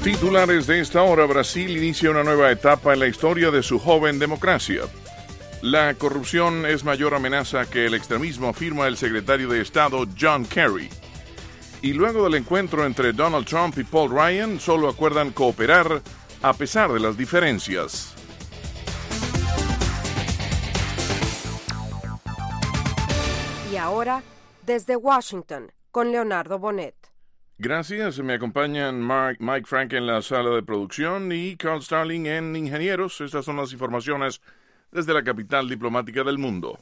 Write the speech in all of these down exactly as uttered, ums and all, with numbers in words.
Titulares de esta hora: Brasil inicia una nueva etapa en la historia de su joven democracia. La corrupción es mayor amenaza que el extremismo, afirma el secretario de Estado John Kerry. Y luego del encuentro entre Donald Trump y Paul Ryan, solo acuerdan cooperar a pesar de las diferencias. Y ahora, desde Washington, con Leonardo Bonet. Gracias, me acompañan Mark, Mike Frank en la sala de producción y Carl Starling en Ingenieros. Estas son las informaciones desde la capital diplomática del mundo.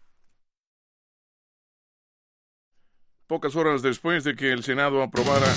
Pocas horas después de que el Senado aprobara...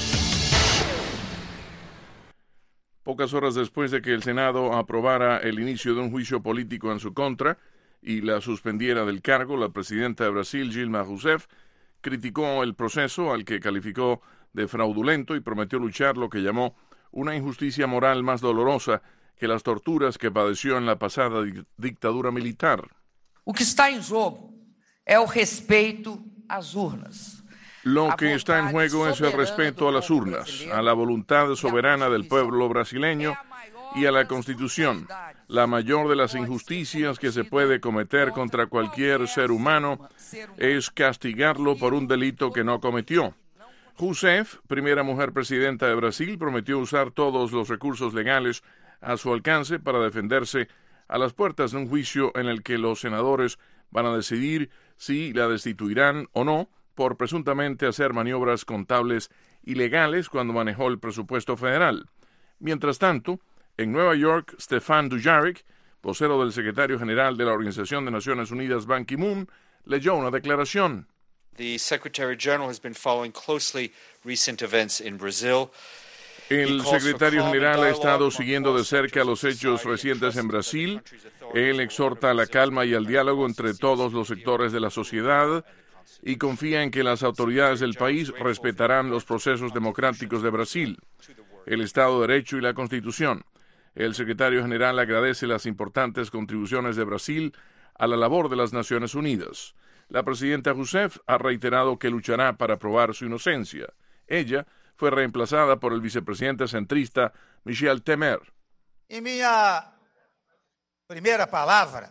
Pocas horas después de que el Senado aprobara el inicio de un juicio político en su contra y la suspendiera del cargo, la presidenta de Brasil, Dilma Rousseff, criticó el proceso, al que calificó de fraudulento, y prometió luchar lo que llamó una injusticia moral más dolorosa que las torturas que padeció en la pasada di- dictadura militar. O que está em jogo é o respeito às urnas. Lo que está en juego es el respeto a las urnas, a la voluntad soberana del pueblo brasileño y a la Constitución. La mayor de las injusticias que se puede cometer contra cualquier ser humano es castigarlo por un delito que no cometió. Rousseff, primera mujer presidenta de Brasil, prometió usar todos los recursos legales a su alcance para defenderse a las puertas de un juicio en el que los senadores van a decidir si la destituirán o no por presuntamente hacer maniobras contables ilegales cuando manejó el presupuesto federal. Mientras tanto, en Nueva York, Stefan Dujarric, vocero del secretario general de la Organización de Naciones Unidas, Ban Ki-moon, leyó una declaración. The Secretary General has been following closely recent events in Brazil. El secretario general ha estado siguiendo de cerca los hechos recientes en Brasil. Él exhorta a la calma y al diálogo entre todos los sectores de la sociedad y confía en que las autoridades del país respetarán los procesos democráticos de Brasil, el Estado de Derecho y la Constitución. El secretario general agradece las importantes contribuciones de Brasil a la labor de las Naciones Unidas. La presidenta Rousseff ha reiterado que luchará para probar su inocencia. Ella fue reemplazada por el vicepresidente centrista Michel Temer. Em minha primeira palavra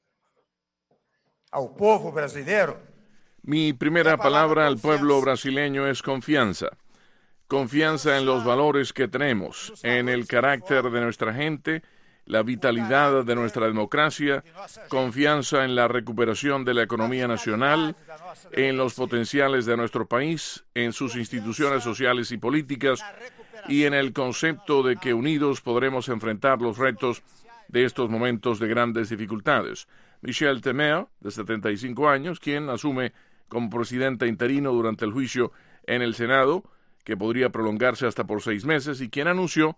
ao povo brasileiro, Mi primera palabra al pueblo brasileño es confianza. Confianza en los valores que tenemos, en el carácter de nuestra gente, la vitalidad de nuestra democracia, confianza en la recuperación de la economía nacional, en los potenciales de nuestro país, en sus instituciones sociales y políticas, y en el concepto de que unidos podremos enfrentar los retos de estos momentos de grandes dificultades. Michel Temer, de setenta y cinco años, quien asume como presidente interino durante el juicio en el Senado, que podría prolongarse hasta por seis meses, y quien anunció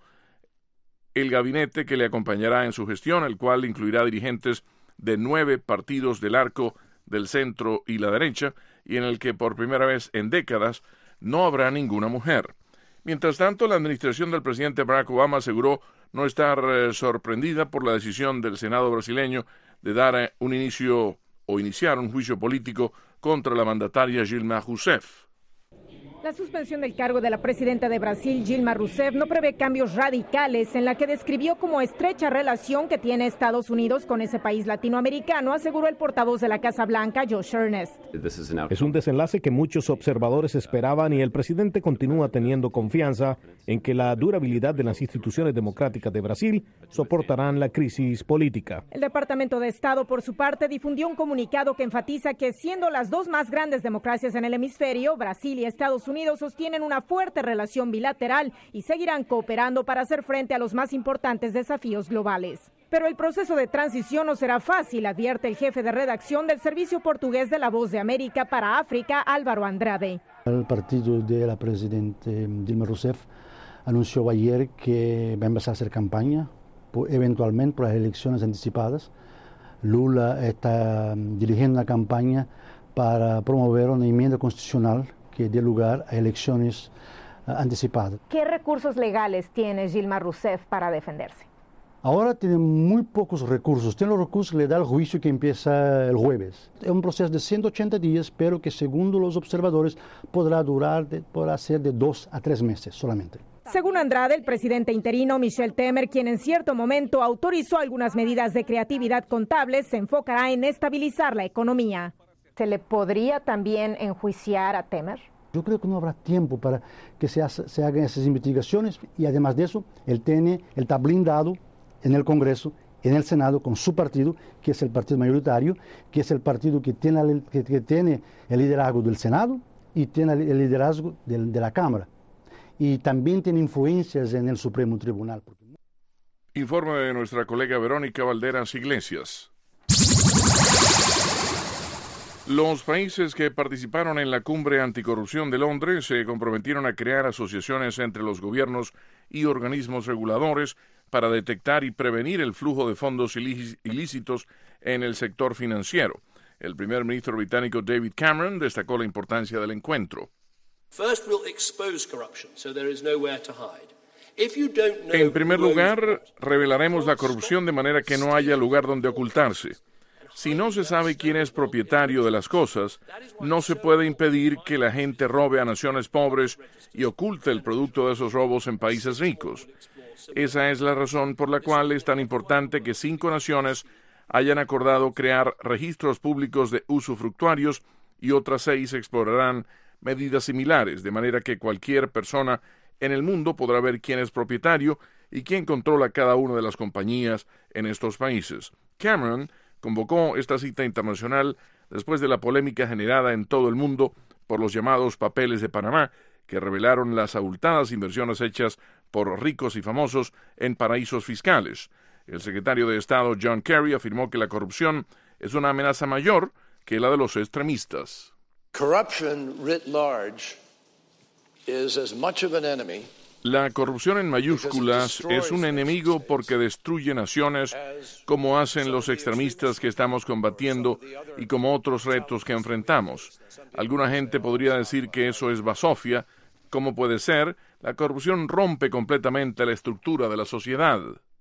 el gabinete que le acompañará en su gestión, el cual incluirá dirigentes de nueve partidos del arco del centro y la derecha, y en el que por primera vez en décadas no habrá ninguna mujer. Mientras tanto, la administración del presidente Barack Obama aseguró no estar eh, sorprendida por la decisión del Senado brasileño de dar eh, un inicio o iniciar un juicio político contra la mandataria Dilma Rousseff. La suspensión del cargo de la presidenta de Brasil, Dilma Rousseff, no prevé cambios radicales en la que describió como estrecha relación que tiene Estados Unidos con ese país latinoamericano, aseguró el portavoz de la Casa Blanca, Josh Earnest. Es un desenlace que muchos observadores esperaban y el presidente continúa teniendo confianza en que la durabilidad de las instituciones democráticas de Brasil soportarán la crisis política. El Departamento de Estado, por su parte, difundió un comunicado que enfatiza que siendo las dos más grandes democracias en el hemisferio, Brasil y Estados Unidos, Unidos sostienen una fuerte relación bilateral y seguirán cooperando para hacer frente a los más importantes desafíos globales. Pero el proceso de transición no será fácil, advierte el jefe de redacción del servicio portugués de La Voz de América para África, Álvaro Andrade. El partido de la presidenta Dilma Rousseff anunció ayer que va a empezar a hacer campaña, eventualmente por las elecciones anticipadas. Lula está dirigiendo una campaña para promover una enmienda constitucional que dé lugar a elecciones uh, anticipadas. ¿Qué recursos legales tiene Dilma Rousseff para defenderse? Ahora tiene muy pocos recursos. Tiene los recursos que le da el juicio que empieza el jueves. Es un proceso de ciento ochenta días, pero que según los observadores podrá durar, de, podrá ser de dos a tres meses solamente. Según Andrade, el presidente interino Michel Temer, quien en cierto momento autorizó algunas medidas de creatividad contable, se enfocará en estabilizar la economía. ¿Se le podría también enjuiciar a Temer? Yo creo que no habrá tiempo para que se, hace, se hagan esas investigaciones y además de eso, él, tiene, él está blindado en el Congreso, en el Senado, con su partido, que es el partido mayoritario, que es el partido que tiene, que, que tiene el liderazgo del Senado y tiene el liderazgo de, de la Cámara. Y también tiene influencias en el Supremo Tribunal. Informe de nuestra colega Verónica Valderas Iglesias. Los países que participaron en la cumbre anticorrupción de Londres se comprometieron a crear asociaciones entre los gobiernos y organismos reguladores para detectar y prevenir el flujo de fondos ilícitos en el sector financiero. El primer ministro británico David Cameron destacó la importancia del encuentro. En primer lugar, revelaremos la corrupción de manera que no haya lugar donde ocultarse. Si no se sabe quién es propietario de las cosas, no se puede impedir que la gente robe a naciones pobres y oculte el producto de esos robos en países ricos. Esa es la razón por la cual es tan importante que cinco naciones hayan acordado crear registros públicos de usufructuarios y otras seis explorarán medidas similares, de manera que cualquier persona en el mundo podrá ver quién es propietario y quién controla cada una de las compañías en estos países. Cameron convocó esta cita internacional después de la polémica generada en todo el mundo por los llamados papeles de Panamá, que revelaron las abultadas inversiones hechas por ricos y famosos en paraísos fiscales. El secretario de Estado John Kerry afirmó que la corrupción es una amenaza mayor que la de los extremistas. Corruption writ large is as much of an enemy. La corrupción en mayúsculas es un enemigo porque destruye naciones como hacen los extremistas que estamos combatiendo y como otros retos que enfrentamos. Alguna gente podría decir que eso es basofia. ¿Cómo puede ser? La corrupción rompe completamente la estructura de la sociedad.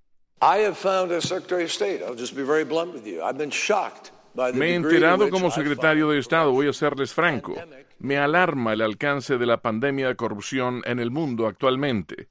Me he enterado como secretario de Estado, voy a serles franco. Me alarma el alcance de la pandemia de corrupción en el mundo actualmente.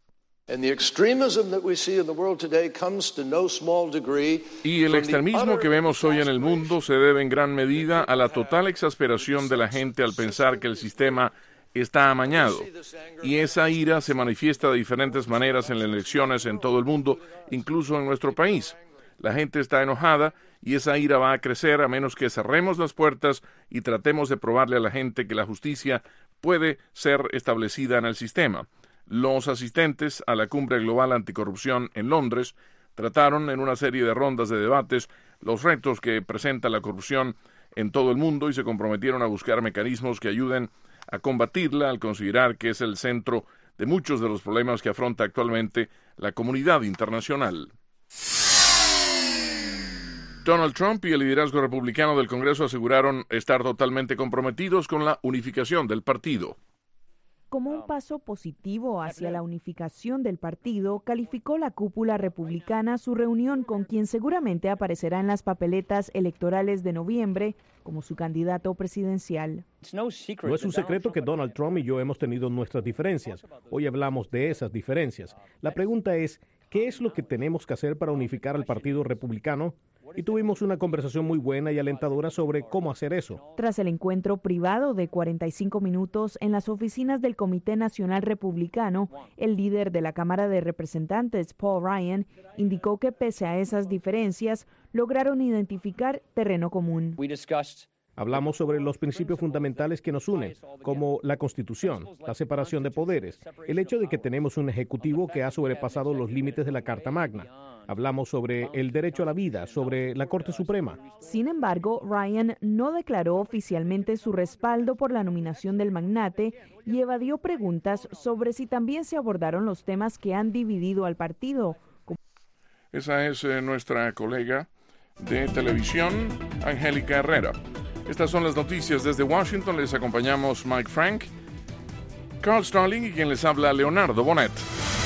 Y el extremismo que vemos hoy en el mundo se debe en gran medida a la total exasperación de la gente al pensar que el sistema está amañado. Y esa ira se manifiesta de diferentes maneras en las elecciones en todo el mundo, incluso en nuestro país. La gente está enojada y esa ira va a crecer a menos que cerremos las puertas y tratemos de probarle a la gente que la justicia puede ser establecida en el sistema. Los asistentes a la Cumbre Global Anticorrupción en Londres trataron en una serie de rondas de debates los retos que presenta la corrupción en todo el mundo y se comprometieron a buscar mecanismos que ayuden a combatirla al considerar que es el centro de muchos de los problemas que afronta actualmente la comunidad internacional. Donald Trump y el liderazgo republicano del Congreso aseguraron estar totalmente comprometidos con la unificación del partido. Como un paso positivo hacia la unificación del partido, calificó la cúpula republicana su reunión con quien seguramente aparecerá en las papeletas electorales de noviembre como su candidato presidencial. No es un secreto que Donald Trump y yo hemos tenido nuestras diferencias. Hoy hablamos de esas diferencias. La pregunta es, ¿qué es lo que tenemos que hacer para unificar al Partido Republicano? Y tuvimos una conversación muy buena y alentadora sobre cómo hacer eso. Tras el encuentro privado de cuarenta y cinco minutos en las oficinas del Comité Nacional Republicano, el líder de la Cámara de Representantes, Paul Ryan, indicó que pese a esas diferencias, lograron identificar terreno común. Hablamos sobre los principios fundamentales que nos unen, como la Constitución, la separación de poderes, el hecho de que tenemos un ejecutivo que ha sobrepasado los límites de la Carta Magna. Hablamos sobre el derecho a la vida, sobre la Corte Suprema. Sin embargo, Ryan no declaró oficialmente su respaldo por la nominación del magnate y evadió preguntas sobre si también se abordaron los temas que han dividido al partido. Esa es eh, nuestra colega de televisión, Angélica Herrera. Estas son las noticias desde Washington. Les acompañamos Mike Frank, Carl Starling y quien les habla, Leonardo Bonet.